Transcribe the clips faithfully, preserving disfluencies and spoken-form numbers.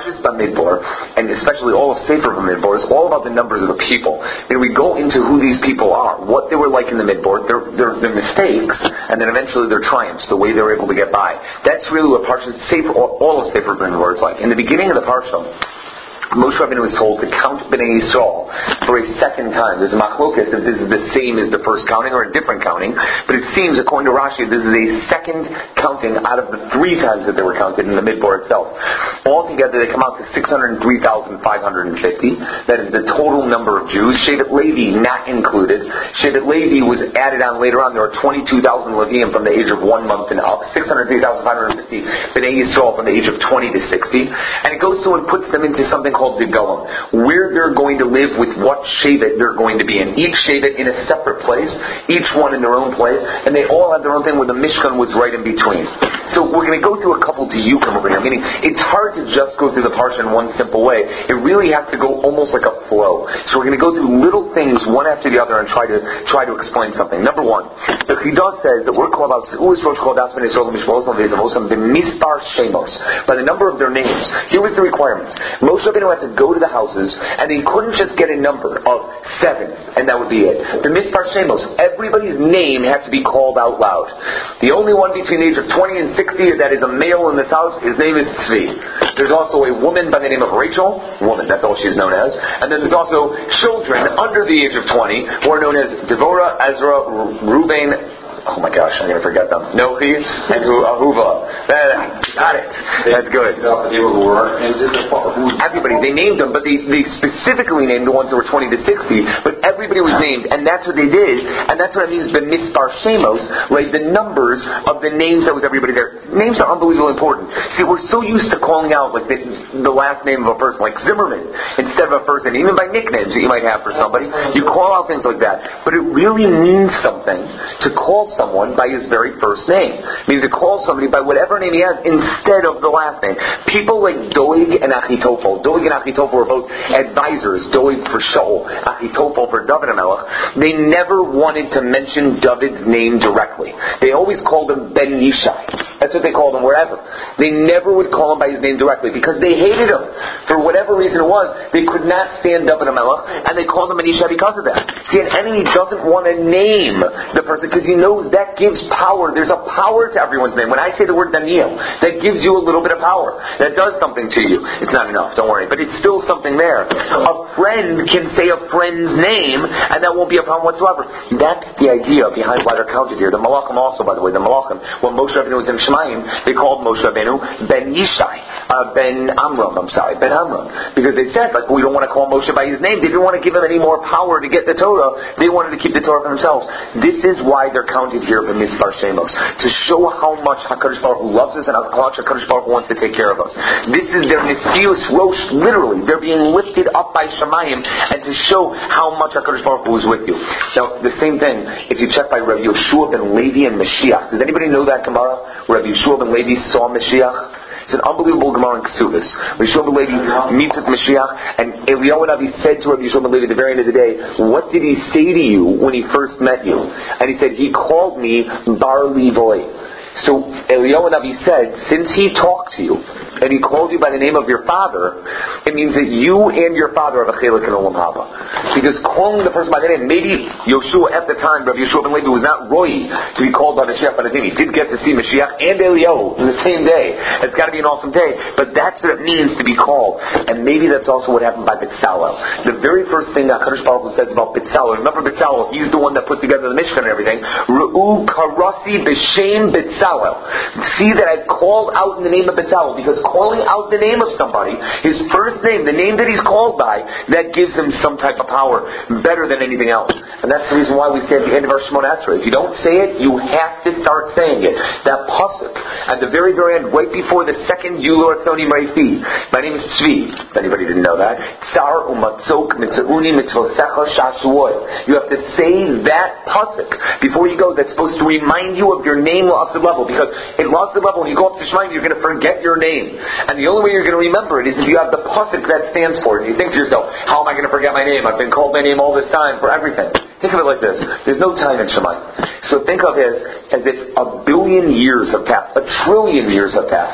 Parshas Bamidbar, and especially all of Sefer Bamidbar, is all about the numbers of the people. And we go into who these people are, what they were like in the Midbar, their, their, their mistakes, and then eventually their triumphs, the way they were able to get by. That's really what Parshas Sefer, all of Sefer Bamidbar is like. In the beginning of the Parsha, Moshe Rabbeinu was told to count Bnei Yisrael for a second time. There's a machlokas if this is the same as the first counting or a different counting, but it seems, according to Rashi, this is a second counting out of the three times that they were counted in the Midbar itself. Altogether, they come out to six hundred three thousand five hundred fifty. That is the total number of Jews. Shevet Levi not included. Shevet Levi was added on later on. There were twenty-two thousand Leviim from the age of one month and up. six hundred three thousand five hundred fifty Bnei Yisrael from the age of twenty to sixty. And it goes through and puts them into something called the Goam, where they're going to live with what Shevet they're going to be in. Each Shevet in a separate place, each one in their own place, and they all have their own thing where the Mishkan was right in between. So we're going to go through a couple diukim over here, meaning it's hard to just go through the parsha in one simple way. It really has to go almost like a flow. So we're going to go through little things one after the other and try to try to explain something. Number one, the Chidah says that we're called out by the number of their names. Here was the requirements. Moshe Rabbeinu had to go to the houses, and he couldn't just get a number of seven, and that would be it. The Mispar Shemos, everybody's name had to be called out loud. The only one between the age of twenty and sixty that is a male in this house, his name is Tzvi. There's also a woman by the name of Rachel, woman, that's all she's known as, and then there's also children under the age of twenty who are known as Devorah, Ezra, Reuben. Oh my gosh, I'm going to forget them. Nochi and Ahuva. Got it. That's good. Everybody, they named them, but they, they specifically named the ones that were twenty to sixty, but everybody was named, and that's what they did, and that's what it means, the Mispar Shemos, right? The numbers of the names that was everybody there. Names are unbelievably important. See, we're so used to calling out like the, the last name of a person, like Zimmerman, instead of a first name, even by nicknames that you might have for somebody. You call out things like that, but it really means something to call someone by his very first name. It means to call somebody by whatever name he has instead of the last name. People like Doeg and Achitophel. Doeg and Achitophel were both advisors. Doeg for Shaul, Achitophel for David HaMelech. They never wanted to mention David's name directly. They always called him Ben Yishai. That's what they called him wherever. They never would call him by his name directly because they hated him. For whatever reason it was, they could not stand David HaMelech, and they called him Ben Yishai because of that. See, an enemy doesn't want to name the person because he knows that gives power. There's a power to everyone's name. When I say the word Daniel, that gives you a little bit of power. That does something to you. It's not enough, don't worry, but it's still something there. A friend can say a friend's name, and that won't be a problem whatsoever. That's the idea behind why they're counted here. The Malachim also, by the way, the Malachim, when Moshe Rabbeinu was in Shemayim, they called Moshe Rabbeinu Ben Yishai, uh, Ben Amram, I'm sorry, Ben Amram, because they said, like, we don't want to call Moshe by his name. They didn't want to give him any more power to get the Torah. They wanted to keep the Torah for themselves. This is why they're counted here in Mispar Shemos, to show how much HaKadosh Baruch Hu loves us and how much HaKadosh Baruch Hu wants to take care of us. This is their Nesius Rosh, literally. They're being lifted up by Shemayim, and to show how much HaKadosh Baruch Hu is with you. Now, the same thing, if you check by Rabbi Yeshua ben Levi and Mashiach. Does anybody know that Gemara? Rabbi Yeshua ben Levi saw Mashiach. It's an unbelievable Gemara in Kesubos. Rabbi Yeshua ben Levi meets with Mashiach, and Eliyahu Navi said to Rabbi Yeshua ben Levi at the very end of the day, what did he say to you when he first met you? And he said, he called me Bar Levoy. So Eliyahu Navi said, since he talked to you, and he called you by the name of your father, it means that you and your father have a chelik in Olam Haba. Because calling the person by the name, maybe Yeshua at the time, Rabbi Yeshua ben Levi, was not roy to be called by Mashiach by his name. He did get to see Mashiach and Eliyahu in the same day. It's got to be an awesome day. But that's what it means to be called. And maybe that's also what happened by Betzalel. The very first thing that HaKadosh Baruch Hu says about Betzalel, remember Betzalel, he's the one that put together the Mishkan and everything. Re'u karasi b'shem Betzalel. See that I've called out in the name of Betzalel, because calling out the name of somebody, his first name, the name that he's called by, that gives him some type of power, better than anything else. And that's the reason why we say at the end of our Shemona Esrei, if you don't say it, you have to start saying it. That pasuk at the very, very end, right before the second Yulor Tzoni Mreifi. My name is Tzvi. If anybody didn't know that, Tsar umatzok mitzauni mitzvosecha shasuoy. You have to say that pasuk before you go. That's supposed to remind you of your name lost level, because in lost level, when you go up to Shemayim, you're going to forget your name. And the only way you're going to remember it is if you have the pasuk that stands for it. You think to yourself, how am I going to forget my name? I've been called my name all this time for everything. Think of it like this. There's no time in Shemayim. So think of it as if a billion years have passed, a trillion years have passed.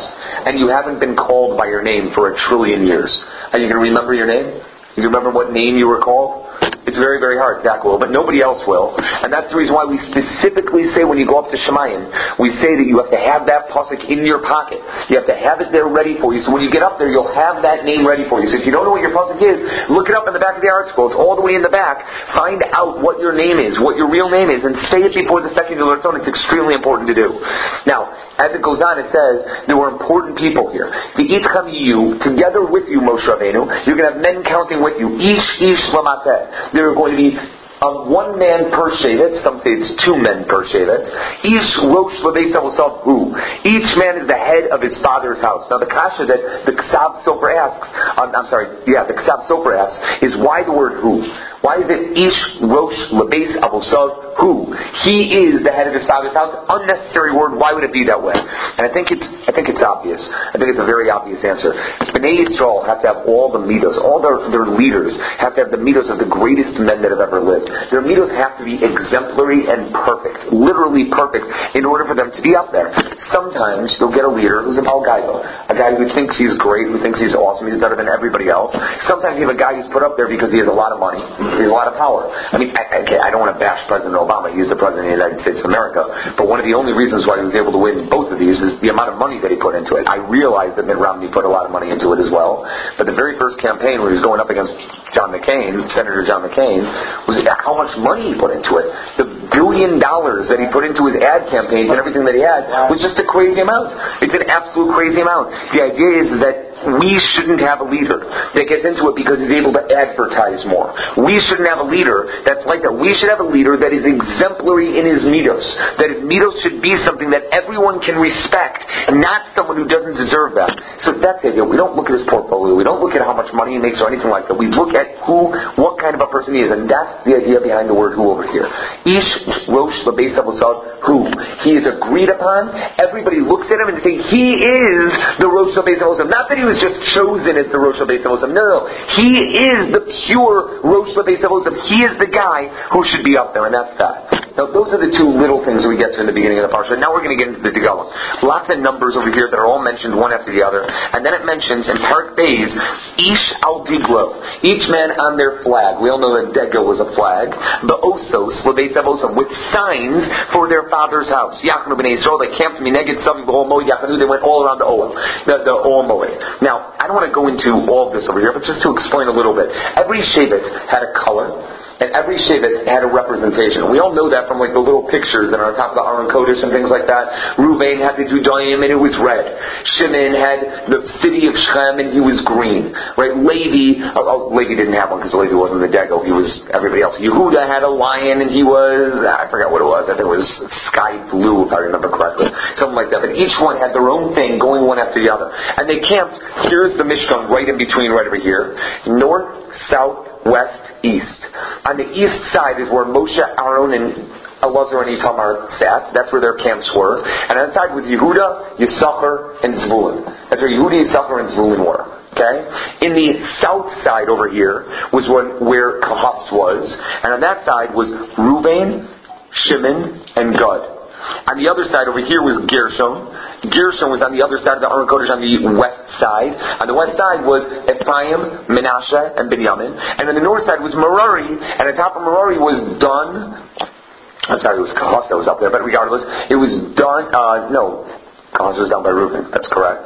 and you haven't been called by your name for a trillion years. Are you going to remember your name? You remember what name you were called? It's very, very hard. Zach will, but nobody else will. And that's the reason why we specifically say when you go up to Shemayim, we say that you have to have that pasuk in your pocket. You have to have it there ready for you. So when you get up there, you'll have that name ready for you. So if you don't know what your pasuk is, look it up in the back of the art scroll. It's all the way in the back. Find out what your name is, what your real name is, and say it before the second Ratzon. It's extremely important to do. Now, as it goes on, it says there were important people here. The Itzcham you, together with you, Moshe Rabbeinu, you're going to have men counting with you. Ish, ish, lamateh. There are going to be um, one man per shevet. Some say it's two men per shevet. Ish rosh lebeis avosav hu. Each man is the head of his father's house. Now the kasha that the Ksav Sofer asks, um, I'm sorry, yeah, the Ksav Sofer asks, is why the word hu? Why is it Ish rosh lebeis avosav hu? He is the head of his father's house. Unnecessary word. Why would it be that way? And I think it's I think it's obvious. I think it's a very obvious answer. Bnei Yisrael have to have all the midos. All their their leaders have to have the midos of the greatest men that have ever lived. Their midos have to be exemplary and perfect, literally perfect, in order for them to be up there. Sometimes you'll get a leader who's a Balgaiba, a guy who thinks he's great, who thinks he's awesome, he's better than everybody else. Sometimes you have a guy who's put up there because he has a lot of money, he has a lot of power. I mean, I, okay, I don't want to bash President Obama. He's the president of the United States of America. But one of the only reasons why he was able to win both of these is the amount of money that he put into it. I realize that Mitt Romney put a lot of money into it as well. But the very first campaign where he was going up against John McCain, Senator John McCain, was how much money he put into it. The billion dollars that he put into his ad campaigns and everything that he had was just a crazy amount. It's an absolute crazy amount. The idea is that we shouldn't have a leader that gets into it because he's able to advertise more. We shouldn't have a leader that's like that. We should have a leader that is exemplary in his midos. That his midos should be something that everyone can respect, not someone who doesn't deserve that. So that's it. We don't look at his portfolio. We don't look at how much money he makes or anything like that. We look at who, what kind of a person he is, and that's the idea behind the word who over here. Ish rosh lebeis avosav hu. He is agreed upon. Everybody looks at him and say he is the rosh lebeis avosav. Not that he was just chosen as the rosh lebeis avosav. No, no, he is the pure rosh lebeis avosav. He is the guy who should be up there, and that's that. Now, those are the two little things that we get to in the beginning of the parsha. Now we're going to get into the Degalim. Lots of numbers over here that are all mentioned one after the other. And then it mentions in Parak Beis, Ish al Diglo. Each man on their flag. We all know that Degel was a flag. The Osos, Lebeis Avosav, with signs for their father's house. Yachnu b'nei Yisrael, they camped Mineged Savi b'Ol Moed Yachnu, they went all around the Oel. The, the Ol Moed. Now, I don't want to go into all of this over here, but just to explain a little bit. Every Shevet had a color. And every shevet had a representation. We all know that from like the little pictures that are on top of the Aron Kodesh and things like that. Ruvain had the Judaim and it was red. Shimon had the city of Shechem and he was green. Right? Levi, oh, oh Levi didn't have one because Levi wasn't the Degel. He was everybody else. Yehuda had a lion and he was, I forgot what it was. I think it was sky blue if I remember correctly. Something like that. But each one had their own thing going one after the other. And they camped, here's the Mishkan right in between right over here. North, south, west, east. On the east side is where Moshe, Aaron, and Elazar and Itamar sat. That's where their camps were. And on that side was Yehuda, Yisachar, and Zvulun. That's where Yehuda, Yisachar, and Zvulun were. Okay? In the south side over here was where, where Kahas was. And on that side was Ruvain, Shimon, and Gad. On the other side over here was Gershon. Gershon was on the other side of the Aron Kodesh on the west side. On the west side was Ephraim, Menashe, and Binyamin. And on the north side was Merari. And on top of Merari was Dan. I'm sorry, it was Kahas that was up there, but regardless, it was Dan. Uh, no, Kahas was down by Reuben. That's correct.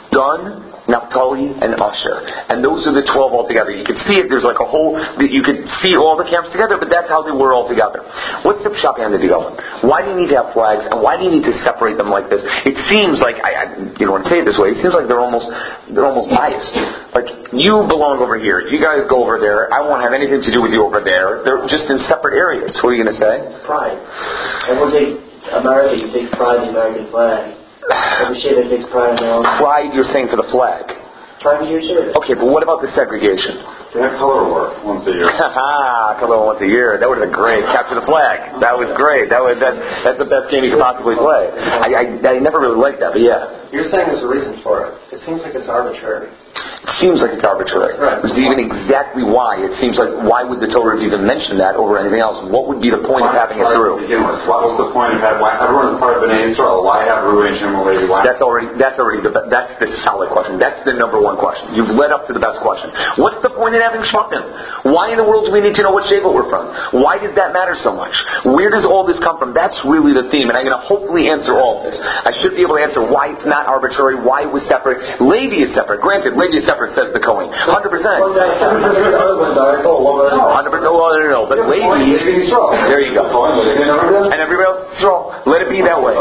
Dan, Naphtali, and Asher. And those are the twelve altogether. You can see it, there's like a whole, you could see all the camps together, but that's how they were all together. What's the pshat behind the Degalim? Why do you need to have flags, and why do you need to separate them like this? It seems like, I, I you don't want to say it this way, it seems like they're almost, they're almost biased. Like, you belong over here, you guys go over there, I won't have anything to do with you over there. They're just in separate areas. What are you going to say? It's pride. Everyone takes, America, you take pride in the American flag. Every Shevet takes pride in their own. Pride, you're saying, for the flag. Pride in your Shevet. Okay, but what about the segregation? They have color war once a year. Ha color war once a year. That would have been great. Capture the flag. That was great. That was that. That's the best game you could possibly play. I, I I never really liked that, but yeah. You're saying there's a reason for it. It seems like it's arbitrary. seems like it's arbitrary. Right. Which is even exactly why. It seems like, why would the Torah have even mentioned that over anything else? What would be the point of having it through? To begin with, what was the point of having, why, everyone's part of Bnei Israel, why have Reuven, Shimon, Levi? Why? That's already, that's already the, that's the solid question. That's the number one question. You've led up to the best question. What's the point in having Shvatim? Why in the world do we need to know what Shevet we're from? Why does that matter so much? Where does all this come from? That's really the theme, and I'm going to hopefully answer all of this. I should be able to answer why it's not arbitrary, why it was separate. Levi is separate. Granted, Levi is separate, says the Kohen. one hundred percent. Well, yeah, seven percent of the other ones are full. one hundred percent. Well, no, no, no. But Levi, there you go. And everybody else is strong. Let it be that way.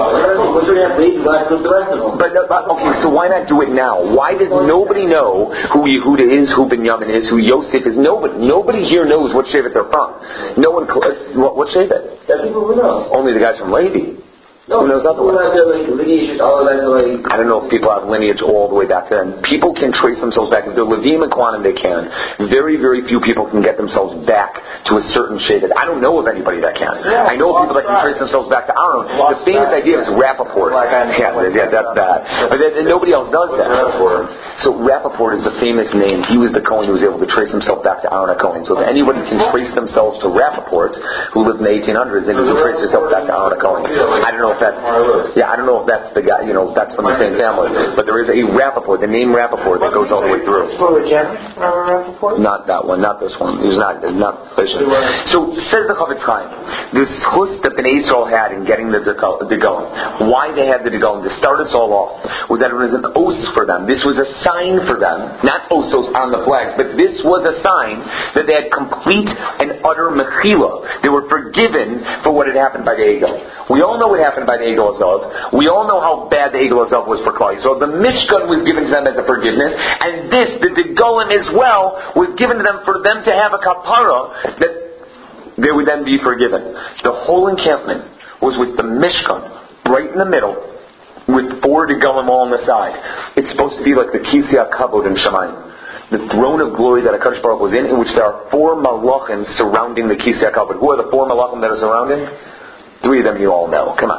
But, but okay, so why not do it now? Why does nobody know who Yehuda is, who Binyamin is, who Yosef is? Nobody, nobody here knows what Shevet they're from. No one. What, what Shevet? There are people who know. Only the guys from Levi. No, who knows otherwise? Like, lineage, all of that, like, I don't know if people have lineage all the way back to then. People can trace themselves back. If they're Levim and Kohanim, they can. Very, very few people can get themselves back to a certain Shevet. I don't know of anybody that can. Yeah, I know of people that can trace themselves back to Aaron. The famous idea is Rappaport. Yeah, yeah, that's bad. But that, nobody else does that. So Rappaport is the famous name. He was the Kohen who was able to trace himself back to Aaron Cohen. So if anybody can trace themselves to Rappaport, who lived in the eighteen hundreds, then you can trace yourself back to Aaron Cohen. I don't know if that's, yeah, I don't know if that's the guy, you know, that's from the same family, but there is a Rappaport, the name Rappaport, that goes all the way through. Not that one, not this one. He's not, not Christian. So, says the Chofetz Chaim, the schus that Bnei Israel had in getting the Degalim, why they had the Degalim, to start us all off, was that it was an os for them. This was a sign for them, not osos on the flag, but this was a sign that they had complete and utter mechila. They were forgiven for what had happened by the Egel. We all know what happened by the Egel Azav. We all know how bad the Egel Azav was for Klal Yisrael. The Mishkan was given to them as a forgiveness, and this, the Degalim as well, was given to them for them to have a kapara that they would then be forgiven. The whole encampment was with the Mishkan right in the middle, with four Degalim all on the side. It's supposed to be like the Kisei HaKavod in Shamayim, the throne of glory that HaKadosh Baruch Hu was in, in which there are four malachim surrounding the Kisei HaKavod. Who are the four malachim that are surrounding? Three of them you all know. Come on.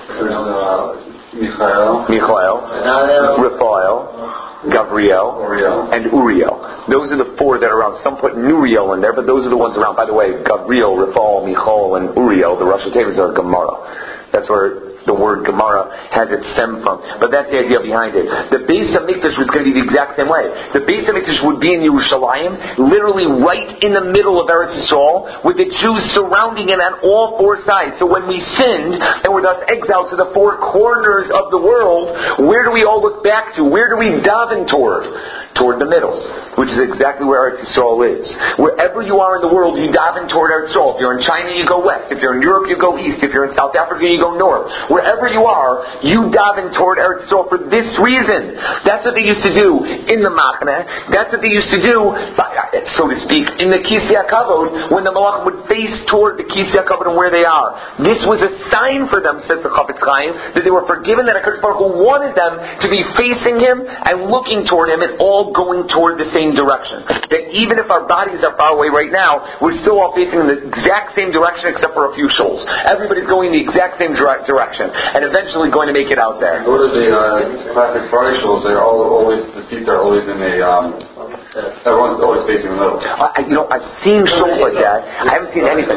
Michael, Michael, Raphael, Gabriel, Uriel. and Uriel. Those are the four that are around. Some put Nuriel in there, but those are the ones around. By the way, Gabriel, Raphael, Michael, and Uriel, the Rosh Hashanah are Gemara. That's where the word Gemara has its stem from. But that's the idea behind it. The Beis HaMikdash was going to be the exact same way. The Beis HaMikdash would be in Yerushalayim, literally right in the middle of Eretz Yisrael, with the Jews surrounding it on all four sides. So when we sinned and were thus exiled to the four corners of the world, where do we all look back to? Where do we daven toward? Toward the middle, which is exactly where Eretz Yisrael is. Wherever you are in the world, you daven toward Eretz Yisrael. If you're in China, you go west. If you're in Europe, you go east. If you're in South Africa, you go north. Wherever you are, you daven toward Eretz Yisrael for this reason. That's what they used to do in the Machne. That's what they used to do, so to speak, in the Kisei HaKavod, when the Malachim would face toward the Kisei HaKavod and where they are. This was a sign for them, says the Chofetz Chaim, that they were forgiven, that HaKadosh Baruch Hu wanted them to be facing Him and looking toward Him and all going toward the same direction. That even if our bodies are far away right now, we're still all facing in the exact same direction except for a few shoals. Everybody's going in the exact same dire- direction. And eventually going to make it out there. What are the uh, classic Friday shows? They're all always, the seats are always in a, um, everyone's always facing the middle. I, you know, I've seen shows like that. I haven't seen anything.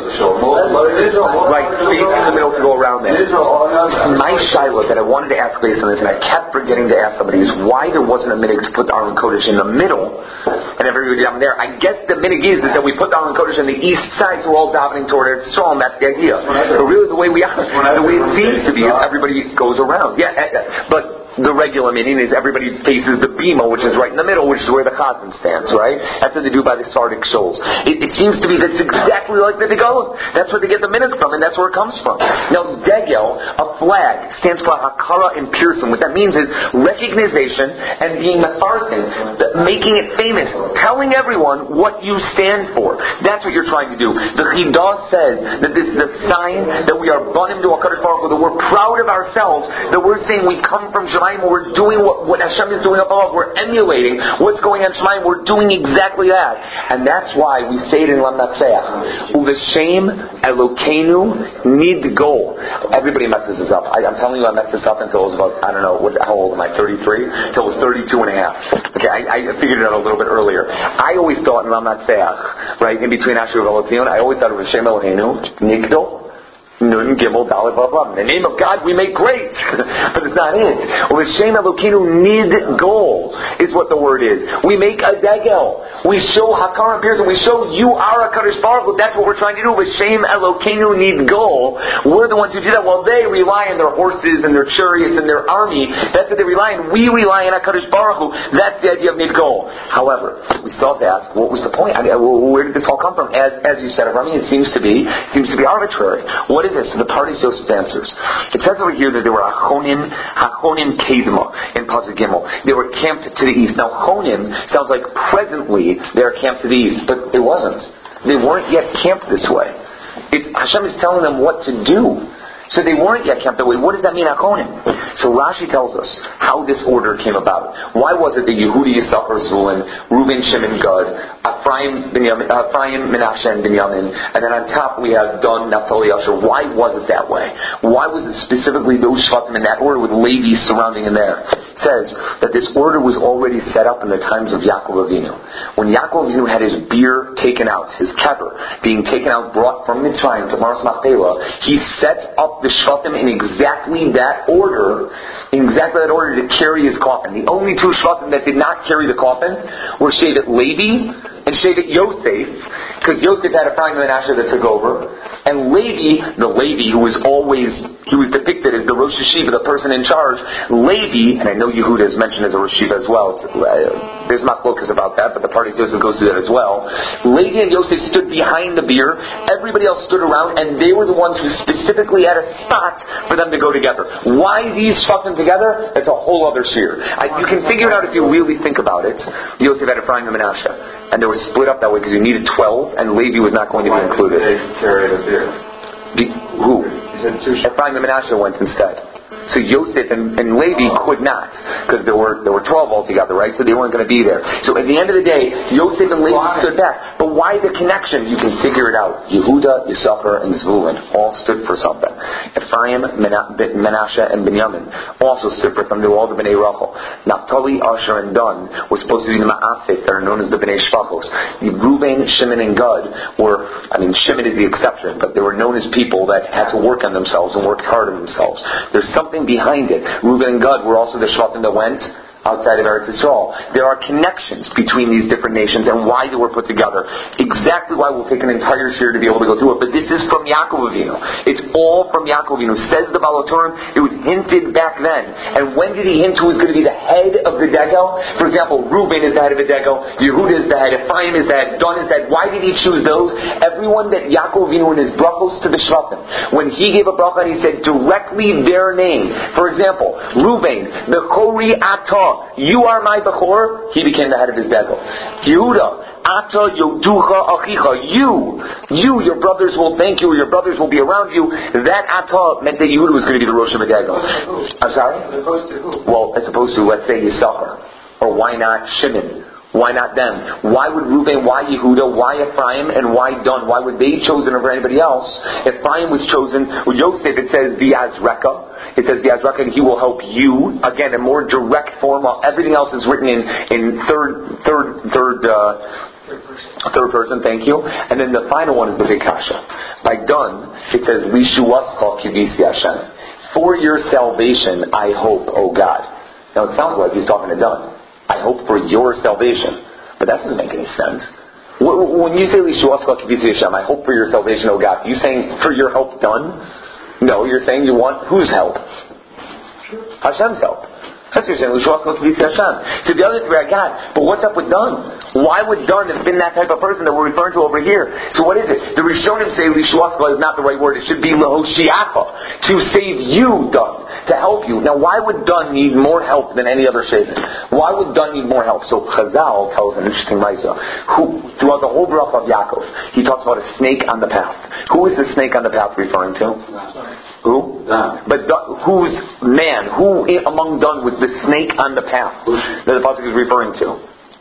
Right, facing the middle to go around there. My shiloh that I wanted to ask based on this, and I kept forgetting to ask somebody, is why there wasn't a minig to put the Aron Kodesh in the middle and everybody down there. I guess the minig is, is that we put the Aron Kodesh on the east side, so we're all davening toward Eretz Yisrael, and that's the idea. But really, the way we are, the way it seems to be, everybody goes around. Yeah, but the regular meaning is everybody faces the bima, which is right in the middle, which is where the chazan stands, right? That's what they do by the Sardic shoals. It, it seems to be that's exactly like the Degalim. That's where they get the minhag from, and that's where it comes from. Now, Degel, a flag, stands for Hakara and Pearson. What that means is recognition and being mefarsin, making it famous, telling everyone what you stand for. That's what you're trying to do. The Chidah says that this is a sign that we are banim to HaKadosh Baruch Hu, that we're proud of ourselves, that we're saying we come from Shema Shemayim, we're doing what, what Hashem is doing up above. We're emulating what's going on in Shemayim. We're doing exactly that. And that's why we say it in Lam Natseach. Uveshem Elokeinu Nidgol. Everybody messes this up. I, I'm telling you I messed this up until I was about, I don't know, what, how old am I, thirty-three? Until I was thirty-two and a half. Okay, I, I figured it out a little bit earlier. I always thought in Lam Natseach, right, in between Asher and Elokeinu, I always thought of Hashem Elokeinu Nigdol. Nun Gimel Dalet Vav Vav. In the name of God we make great, but it's not it. V'Shem Elokeinu Nidgol is what the word is. We make a degel. We show Hakar appears and we show you are a Kadosh Baruch Hu. That's what we're trying to do. V'Shem Elokeinu Nidgol. We're the ones who do that. While they rely on their horses and their chariots and their army, that's what they rely on. We rely on a Kadosh Baruch Hu. That's the idea of Nidgol. However, we still have to ask, what was the point? I mean, where did this all come from? As as you said, Rami, it seems to be seems to be arbitrary. What is it? So the parties Joseph answers. It says over here that there were Hachonim, Hachonim Kedma in Pasuk Gimel. They were camped to the east. Now Chonim sounds like presently they are camped to the east, but it wasn't. They weren't yet camped this way. It, Hashem is telling them what to do. So they weren't yet camped that way. What does that mean, Hachonim? So Rashi tells us how this order came about. Why was it that Yehudi, Yisachar, Zvulun, Reuben, Shimon, Gad, Ephraim, Binyamin, Ephraim, Menashe, and Binyamin, and then on top we have Dan, Naphtali, Asher. Why was it that way? Why was it specifically those Shvatim in that order with Levi surrounding in there? It says that this order was already set up in the times of Yaakov Avinu. When Yaakov Avinu had his beer taken out, his kever being taken out, brought from Mitzrayim to Maras Machpelah, he set up the Shvatim in exactly that order, in exactly that order to carry his coffin. The only two Shvatim that did not carry the coffin were Shevet Levi and Shevet Yosef, because Yosef had a Ephraim and Menashe that took over, and Levi, the Levi who was always, he was depicted as the Rosh Hashiva, the person in charge. Levi, and I know Yehuda is mentioned as a Rosh Hashiva as well. It's, uh, there's machlokas about that, but the party Joseph goes through that as well. Levi and Yosef stood behind the beer. Everybody else stood around, and they were the ones who specifically had a spot for them to go together. Why these Shvatim together? That's a whole other shir. I, you can figure it out if you really think about it. Yosef had Ephraim and Menashe, and they were split up that way because you needed twelve, and Levi was not going to be included. They carried a beer. The, who? He said two. Ephraim and Menashe went instead. So Yosef and, and Levi could not, because there were there were twelve altogether, right? So they weren't going to be there. So at the end of the day, Yosef and Levi why? stood back. But why the connection? You can figure it out. Yehuda, Yisachar, and Zvulun all stood for something. Ephraim, Menashe, and Binyamin also stood for something. They were all the Bnei Rachel. Naphtali, Asher, and Dan were supposed to be the Ma'aseh that are known as the Bnei Shvachos. The Reuben, Shimon, and Gad were, I mean, Shimon is the exception, but they were known as people that had to work on themselves and worked hard on themselves. There's something behind it. Reuben and Gad were also the Shvatim that went outside of Eretz Yisrael. There are connections between these different nations and why they were put together. Exactly why we'll take an entire year to be able to go through it. But this is from Yaakov Avinu. It's all from Yaakov Avinu. Says the Baal HaTurim, it was hinted back then. And when did he hint who was going to be the head of the Degel? For example, Reuben is the head of the Degel, Yehuda is the head, Ephraim is the head, Dan is the head. Why did he choose those? Everyone that Yaakov Avinu in his brachos to the Shvatim, when he gave a bracha and he said directly their name. For example, Reuben, the Chori Atah, you are my Bechor, he became the head of his Degel. Yehuda, Ata Yoducha Achicha, you, you, your brothers will thank you, your brothers will be around you. That Ata meant that Yehuda was going to be the Rosh of the Degel. I'm sorry? As opposed to who? Well, as opposed to, let's say, Yisachar. Or why not Shimon? Why not them? Why would Reuben, why Yehuda, why Ephraim, and why Dan? Why would they chosen over anybody else? Ephraim was chosen, with Yosef it says V'Azreka. It says V'Azreka and he will help you. Again, a more direct form. While everything else is written in, in third, third, third, uh, third person, thank you. And then the final one is the big kasha. By Dan, it says Lishuascha Kivisi Hashem. For your salvation, I hope, O God. Now it sounds like he's talking to Dan. I hope for your salvation. But that doesn't make any sense. When you say Lishuascha Kivisi Hashem, I hope for your salvation, O God, are you saying for your help done? No, you're saying you want whose help? Hashem's help. That's what you're saying. Lishuascha Kivisi Hashem. So the other three I got. But what's up with Dan? Why would Dan have been that type of person that we're referring to over here? So what is it? The Rishonim say Lishuascha is not the right word. It should be Lehoshiacha. To save you, Dan. To help you. Now why would Dan need more help than any other Shevet? Why would Dan need more help? So Chazal tells an interesting Maisa. Who, throughout the whole bracha of Yaakov, he talks about a snake on the path. Who is the snake on the path referring to? Who? Dan. But Dan, who's man? Who among Dan was the snake on the path that the pasuk is referring to?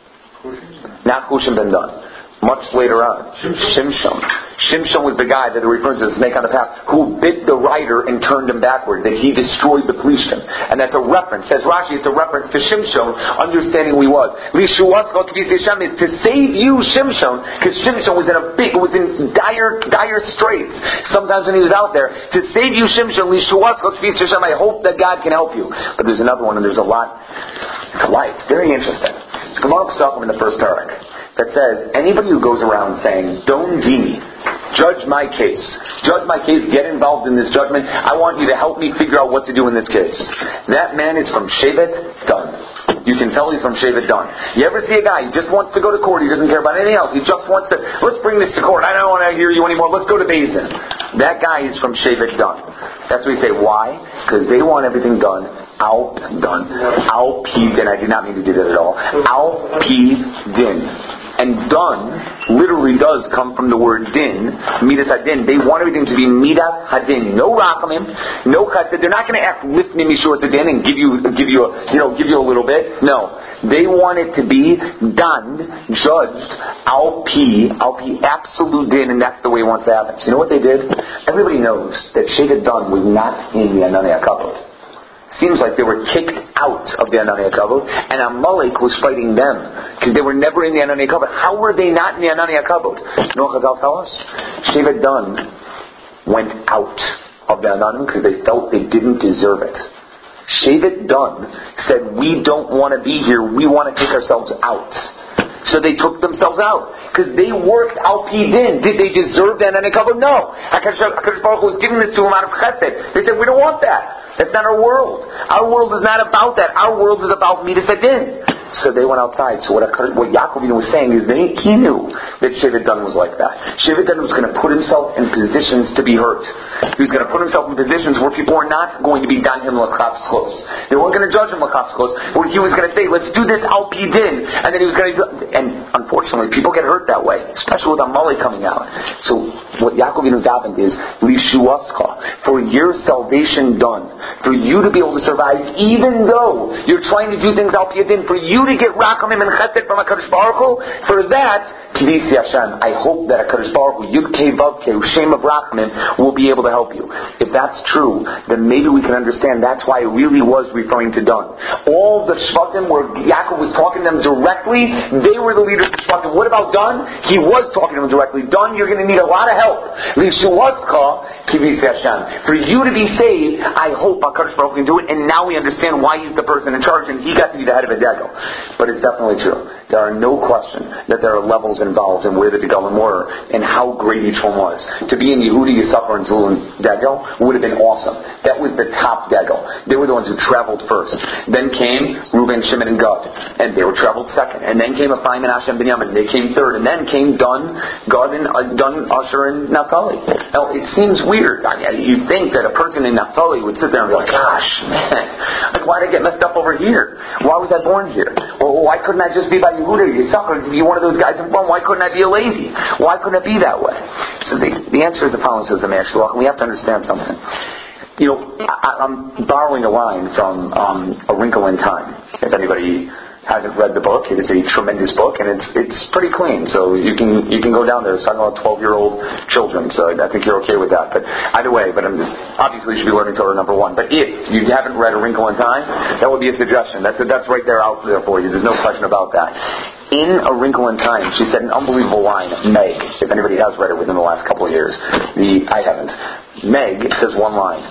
Not Hushim ben Dan. Much later on, Shimshon. Shimshon was the guy that refers to the snake on the path who bit the rider and turned him backward, that he destroyed the Plishtim. And that's a reference. Says Rashi, it's a reference to Shimshon, understanding who he was. Lishuatzcha K'vis Hashem is to save you, Shimshon, because Shimshon was in a big, was in dire, dire straits. Sometimes when he was out there, to save you, Shimshon, Lishuatzcha K'vis Hashem, I hope that God can help you. But there's another one, and there's a lot. It's a lot. It's very interesting. It's Gemara Pesachim in the first parak that says, anybody who goes around saying, Don Dini, judge my case, judge my case, get involved in this judgment, I want you to help me figure out what to do in this case. That man is from Shevet Dan. You can tell he's from Shevet Dan. You ever see a guy, he just wants to go to court, he doesn't care about anything else, he just wants to, let's bring this to court, I don't want to hear you anymore, let's go to Bezdin. That guy is from Shevet Dan. That's what we say. Why? Because they want everything done Al done. Al P din. I did not mean to do that at all. Al P din. And done literally does come from the word din, midas hadin. They want everything to be midas hadin. No rachamim, no chesed. They're not going to act lifnim mishur hadin and give you, give you, a, you know, give you a little bit. No, they want it to be done, judged, al pi, al pi absolute din, and that's the way it wants to happen. So you know what they did? Everybody knows that Shevet Dan was not in the Ananei HaKavod. Seems like they were kicked out of the Ananei HaKavod, and Amalek was fighting them because they were never in the Ananei HaKavod. How were they not in the Ananei HaKavod? You know what Chazal tell us? Shevet Dan went out of the Ananei because they felt they didn't deserve it. Shevet Dan said, "We don't want to be here. We want to take ourselves out." So they took themselves out because they worked al pi din. Did they deserve the Ananei HaKavod? No. HaKadosh Baruch Hu was giving this to them out of chesed. They said, "We don't want that. That's not our world. Our world is not about that. Our world is about midas hadin." So they went outside. So what, what Yaakov was saying is that he knew that Shevet Dan was like that. Shevet Dan was going to put himself in positions to be hurt. He was going to put himself in positions where people were not going to be done him l'chapskos. They weren't going to judge him l'chapskos. Where he was going to say, "Let's do this al pi din," and then he was going to. And unfortunately, people get hurt that way, especially with Amalek coming out. So what Yaakov davened is lishuatzcha, for your salvation done, for you to be able to survive, even though you're trying to do things al pi din, for you to get rachamim and chesed from HaKadosh Baruch Hu, for that, K'vis Hashem, I hope that HaKadosh Baruch Hu, Yud Kei Vav Kei, Shem of Rachamim, will be able to help you. If that's true, then maybe we can understand that's why it really was referring to Dan. All the Shvatim where Yaakov was talking to them directly, they were the leaders of the Shvatim. What about Dan? He was talking to them directly. Dan, you're going to need a lot of help. Lishuatzcha K'vis Hashem. For you to be saved, I hope HaKadosh Baruch Hu can do it, and now we understand why he's the person in charge, and he got to be the head of a degel. But it's definitely true. There are no question that there are levels involved in where the Degalim were and how great each one was. To be in Yehudi, Yisachar, and Zulun's Degel would have been awesome. That was the top Degel. They were the ones who traveled first. Then came Reuben, Shimon, and Gad, and they were traveled second. And then came Ephraim and Asher and Binyamin. They came third. And then came Dan, Gad, and uh, Dan, Asher, and Naphtali. Now it seems weird. I mean, you'd think that a person in Naphtali would sit there and be like, "Gosh, man, like why did I get messed up over here? Why was I born here? Or why couldn't I just be by Yehuda or Yisachar to be one of those guys in front? Why couldn't I be a lazy? Why couldn't it be that way?" So the, the answer is the following, says the Meir Shloach, and we have to understand something. You know, I, I'm borrowing a line from um, A Wrinkle in Time. If anybody hasn't read the book, it is a tremendous book, and it's it's pretty clean. So you can you can go down there. It's talking about twelve-year-old children, so I think you're okay with that. But either way, but I'm, obviously you should be learning Torah number one. But if you haven't read A Wrinkle in Time, that would be a suggestion. That's that's right there out there for you. There's no question about that. In A Wrinkle in Time, she said an unbelievable line. Meg, if anybody has read it within the last couple of years, the I haven't. Meg says one line: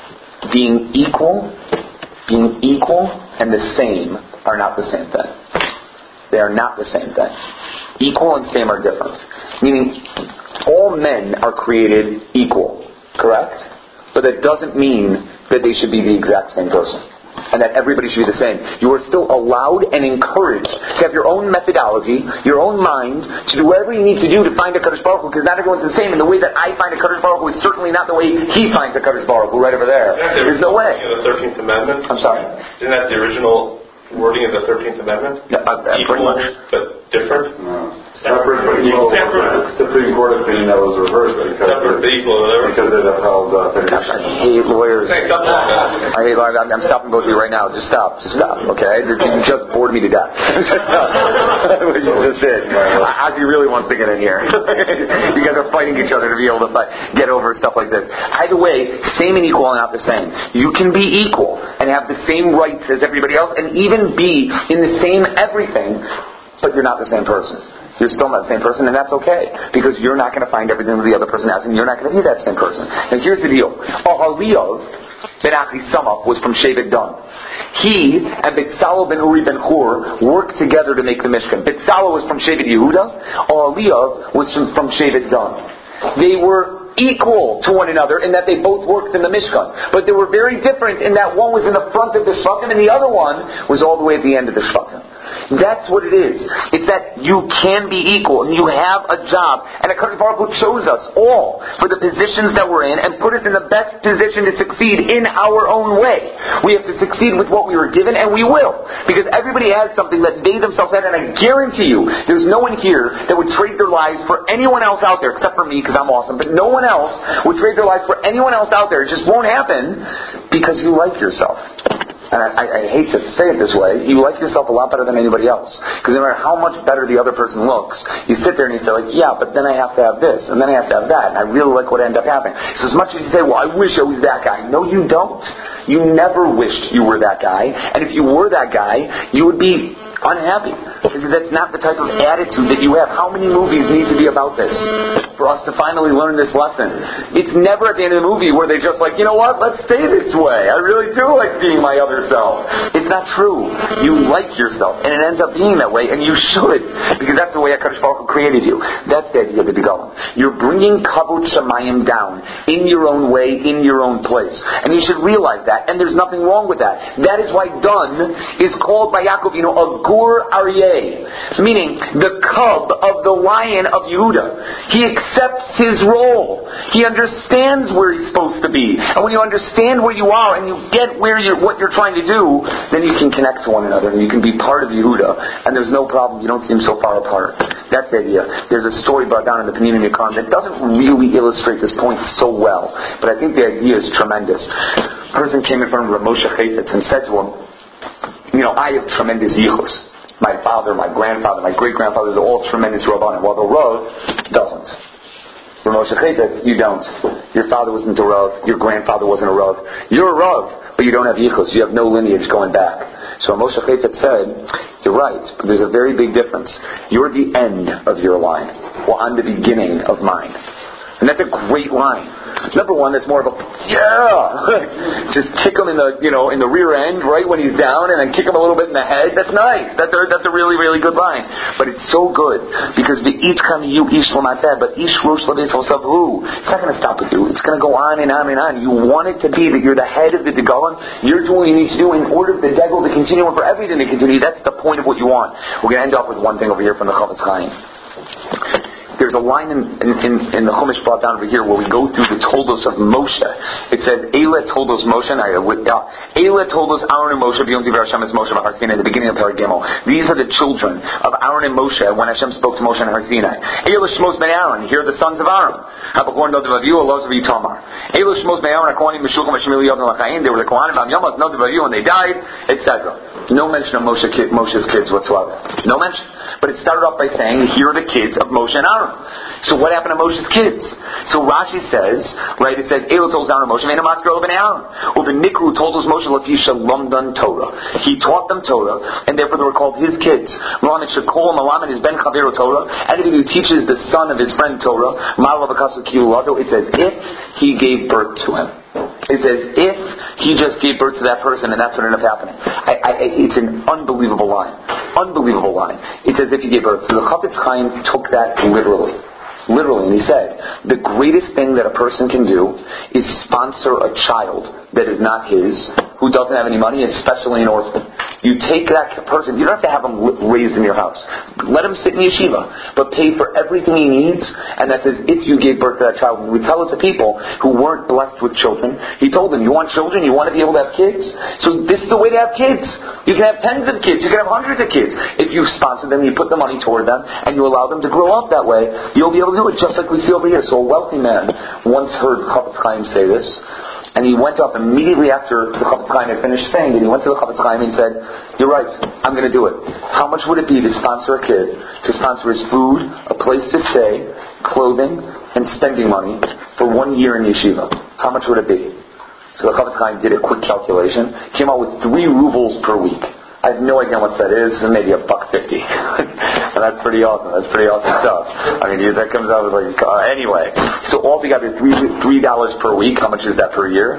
being equal, being equal and the same are not the same thing. They are not the same thing. Equal and same are different. Meaning, all men are created equal, correct? But that doesn't mean that they should be the exact same person. And that everybody should be the same. You are still allowed and encouraged to have your own methodology, your own mind, to do whatever you need to do to find a Kadosh Baruch Hu, because not everyone's the same. And the way that I find a Kadosh Baruch Hu is certainly not the way he finds a Kadosh Baruch Hu right over there. There's no way. The thirteenth Amendment? I'm sorry? Isn't that the original wording of the thirteenth Amendment? Yeah, uh, uh, Equal, pretty much. but different? No. Separate but equal. Separate. Supreme Court opinion that was reversed because Separate but equal, whatever. Because it upheld uh, Gosh, I hate lawyers. Hey, come on, guys. I hate lawyers. I'm, I'm stopping both of you right now. Just stop. Just stop. Okay? This, you just bored me to death. Just stop. What you just did. Ozzy really wants to get in here. You guys are fighting each other to be able to fight, get over stuff like this. Either way, same and equal are not the same. You can be equal and have the same rights as everybody else, and even be in the same everything, but you're not the same person. You're still not the same person, and that's okay, because you're not going to find everything that the other person has, and you're not going to be that same person. And here's the deal. Ahaliyav ben Achisamach was from Shevet Dan. He and Betzalel ben Uri ben Hur worked together to make the Mishkan. Betzalel was from Shevet Yehuda. Ahaliyav was from, from Shevet Dan. They were equal to one another in that they both worked in the Mishkan. But they were very different in that one was in the front of the Shvatim and the other one was all the way at the end of the Shvatim. That's what it is. It's that you can be equal and you have a job. And HaKadosh Baruch Hu chose us all for the positions that we're in and put us in the best position to succeed in our own way. We have to succeed with what we were given, and we will. Because everybody has something that they themselves had, and I guarantee you, there's no one here that would trade their lives for anyone else out there, except for me because I'm awesome, but no one else would trade their lives for anyone else out there. It just won't happen because you like yourself. And I, I hate to say it this way, you like yourself a lot better than anybody else. Because no matter how much better the other person looks, you sit there and you say like, yeah, but then I have to have this, and then I have to have that, and I really like what ended up happening. So as much as you say, well, I wish I was that guy. No, you don't. You never wished you were that guy. And if you were that guy, you would be unhappy. Because that's not the type of attitude that you have. How many movies need to be about this for us to finally learn this lesson? It's never at the end of the movie where they're just like, you know what, let's stay this way. I really do like being my other self. It's not true. You like yourself, and it ends up being that way, and you should. Because that's the way HaKadosh Baruch Hu created you. That's the idea of the Begalim. You're bringing Kavod Shamayim down in your own way, in your own place. And you should realize that, and there's nothing wrong with that. That is why Dan is called by Yaakov, you know, a Gur Aryeh, meaning the cub of the lion of Yehuda. He accepts his role. He understands where he's supposed to be. And when you understand where you are and you get where you're, what you're trying to do, then you can connect to one another and you can be part of Yehuda. And there's no problem. You don't seem so far apart. That's the idea. There's a story brought down in the Peninim Yakan that doesn't really illustrate this point so well, but I think the idea is tremendous. A person came in front of Rav Moshe Chaitz and said to him, you know, I have tremendous yichus. My father, my grandfather, my great-grandfather, they're all tremendous Rabbanim, while the Rav doesn't. Rav Moshe Chaitz, you don't. Your father wasn't a Rav, your grandfather wasn't a Rav. You're a Rav, but you don't have yichus. You have no lineage going back. So Rav Moshe Chaitz said, you're right, but there's a very big difference. You're the end of your line, while I'm the beginning of mine. And that's a great line. Number one, that's more of a, yeah! Just kick him in the, you know, in the rear end, right, when he's down, and then kick him a little bit in the head. That's nice. That's a, that's a really, really good line. But it's so good, because the each come you, ish lamateh, but ish rosh lavetz savhu. It's not going to stop with you. It's going to go on and on and on. You want it to be that you're the head of the Degalim. You're doing what you need to do in order for the Degel to continue and for everything to continue. That's the point of what you want. We're going to end up with one thing over here from the Chofetz Chaim. There's a line in, in, in, in the Chumash brought down over here where we go through the toldos of Moshe. It says, Eila toldos Moshe, and I with uh, Eila toldos Aaron and Moshe, b'yom divrei Hashem es Moshe b'Har Sinai, in the beginning of Perek Gimel. These are the children of Aaron and Moshe when Hashem spoke to Moshe and Har Sinai. Eila shmos ben Aaron, here are the sons of Aaron. Habachor nod v'aviu, Elos v'Yitamar. Eila shmos ben Aaron, HaKohanim Meshulchim Hashem Eliyavim L'chaim, they were the Kohanim, Bam Yomaz nod v'aviu, and they died, et cetera. No mention of Moshe, Moshe's kids whatsoever. No mention. But it started off by saying, here are the kids of Moshe and Aaron. So what happened to Moshe's kids? So Rashi says, right, it says, Eila told Aaron Moshe, Ve'ena matzker ben Aaron. Uven Nikru told us Moshe Latisha Lomdan Torah. He taught them Torah, and therefore they were called his kids. Ron Shekol Malam is Ben Chavero Torah. Anybody who teaches the son of his friend Torah, Malav Akasu Kiyulato, it's as if he gave birth to him. It's as if he just gave birth to that person, and that's what ended up happening. I, I, it's an unbelievable line. Unbelievable line. It's as if he gave birth. So the Chofetz Chaim took that literally. Literally, and he said, the greatest thing that a person can do is sponsor a child that is not his, who doesn't have any money, especially an orphan. You take that person, you don't have to have him raised in your house. Let him sit in yeshiva, but pay for everything he needs, and that's as if you gave birth to that child. And we tell it to people who weren't blessed with children. He told them, you want children? You want to be able to have kids? So this is the way to have kids. You can have tens of kids. You can have hundreds of kids. If you sponsor them, you put the money toward them, and you allow them to grow up that way, you'll be able to do it just like we see over here. So a wealthy man once heard Chafetz Chaim say this, and he went up immediately after the Chafetz Chaim had finished saying it. He went to the Chafetz Chaim and said, you're right, I'm going to do it. How much would it be to sponsor a kid, to sponsor his food, a place to stay, clothing, and spending money for one year in yeshiva? How much would it be? So the Chafetz Chaim did a quick calculation, came out with three rubles per week. I have no idea what that is, maybe a buck fifty. And that's pretty awesome. That's pretty awesome stuff. I mean, that comes out with like, uh, anyway. So altogether, three three dollars per week. How much is that per year?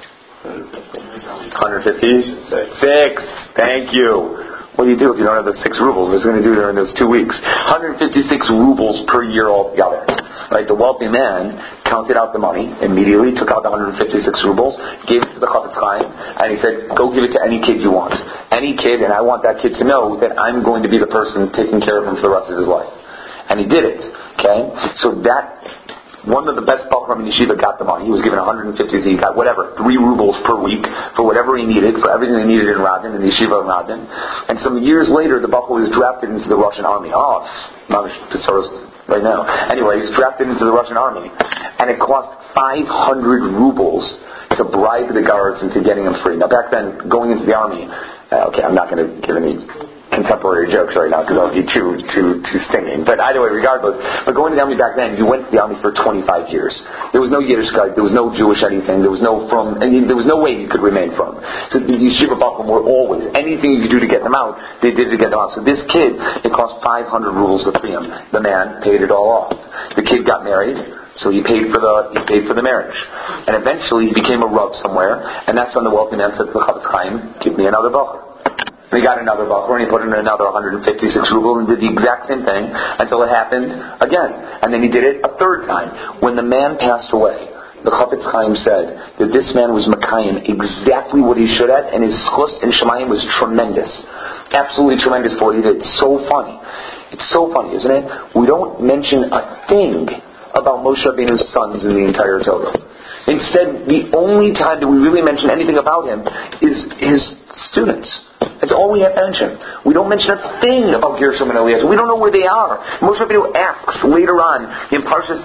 one hundred fifty? Six. Thank you. What do you do if you don't have the six rubles? What's going to do during those two weeks? one hundred fifty-six rubles per year altogether. Right? The wealthy man counted out the money immediately, took out the one hundred fifty-six rubles, gave it to the Chafetz Chaim, and he said, go give it to any kid you want. Any kid, and I want that kid to know that I'm going to be the person taking care of him for the rest of his life. And he did it. Okay? So that... One of the best Bachram in yeshiva got the money. He was given one hundred fifty, so he got whatever, three rubles per week for whatever he needed, for everything he needed in Radin, in the yeshiva of Radin. And some years later, the Bachram was drafted into the Russian army. Oh, not right now. Anyway, he was drafted into the Russian army. And it cost five hundred rubles to bribe the guards into getting him free. Now back then, going into the army, uh, okay, I'm not going to give any contemporary jokes right now because that would be too too too stinging. But either way, regardless, but going to the army back then, you went to the army for twenty-five years. There was no Yiddishkeit, there was no Jewish anything, there was no from, and there was no way you could remain from. So the yeshiva bachram were always anything you could do to get them out, they did to get them out. So this kid, it cost five hundred rubles to free him. The man paid it all off. The kid got married. So he paid for the he paid for the marriage, and eventually he became a rav somewhere, and that's when the wealthy man said to the Chafetz Chaim, "Give me another bachar." And he got another bachar, and he put in another one hundred fifty-six rubles, and did the exact same thing until it happened again, and then he did it a third time. When the man passed away, the Chafetz Chaim said that this man was Mekayim exactly what he should have, and his schus in Shemayim was tremendous, absolutely tremendous for what he did. It's so funny. It's so funny, isn't it? We don't mention a thing about Moshe Rabbeinu's sons in the entire Torah. Instead, the only time that we really mention anything about him is his students. That's all we have mentioned. We don't mention a thing about Gershom and Eliezer. We don't know where they are. Moshe Rabbeinu asks later on in Parshas,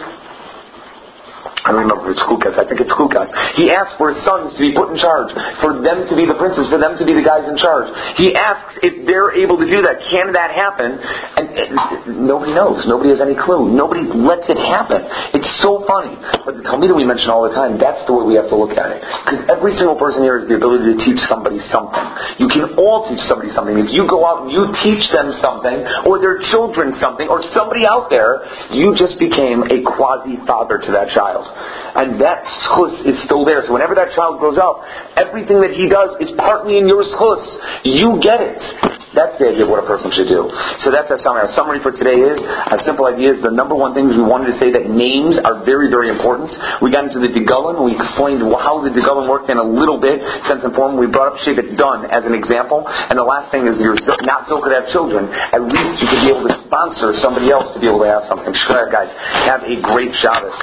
I don't remember if it's Chukas, I think it's Chukas. He asks for his sons to be put in charge, for them to be the princes, for them to be the guys in charge. He asks if they're able to do that. Can that happen? And, and nobody knows. Nobody has any clue. Nobody lets it happen. It's so funny. But the Talmud we mention all the time, that's the way we have to look at it. Because every single person here has the ability to teach somebody something. You can all teach somebody something. If you go out and you teach them something, or their children something, or somebody out there, you just became a quasi-father to that child. And that schus is still there. So whenever that child grows up, everything that he does is partly in your schus. You get it. That's the idea of what a person should do. So that's our summary. Our summary for today is, our simple idea is the number one thing is we wanted to say that names are very, very important. We got into the Degulim. We explained how the Degulim worked in a little bit, sense and form. We brought up Shevet Dun as an example. And the last thing is you're not so good to have children. At least you could be able to sponsor somebody else to be able to have something. Shkaya, guys, have a great Shabbos.